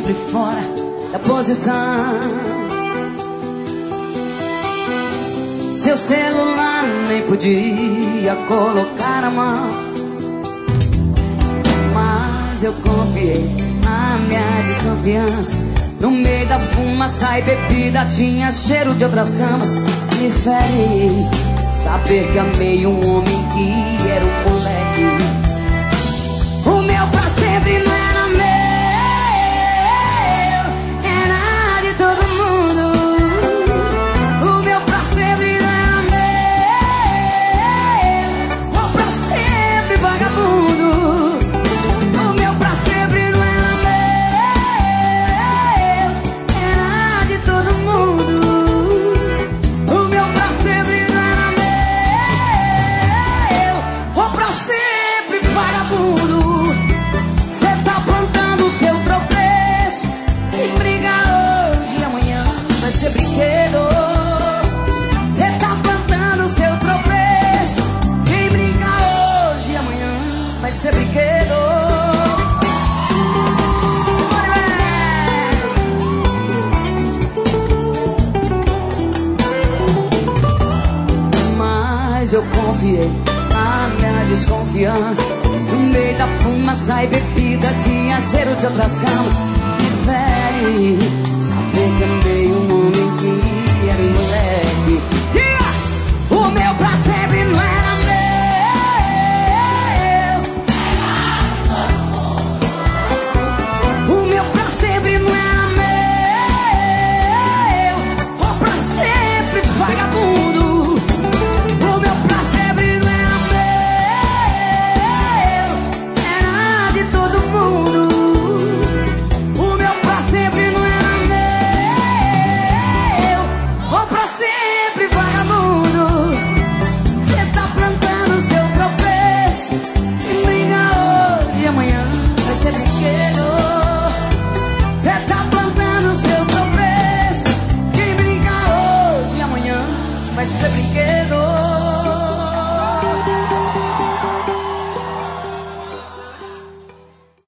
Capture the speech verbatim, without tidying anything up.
sempre fora da posição. Seu celular nem podia colocar a mão, mas eu confiei na minha desconfiança. No meio da fumaça e bebida tinha cheiro de outras camas. Me fere saber que amei um homem que era um moleque. O meu pra sempre não era meu, era de todo mundo. O meu pra sempre não era meu, ou pra sempre vagabundo. O meu pra sempre não era meu, era de todo mundo. O meu pra sempre não era meu, ou pra sempre vagabundo. Seu tropeço, quem briga hoje e amanhã vai ser brinquedo. Cê tá plantando seu tropeço, quem brinca hoje e amanhã vai ser brinquedo. Mas eu confiei na minha desconfiança. No meio da fumaça e bebida tinha cheiro de outras camas. Me fere saber que eu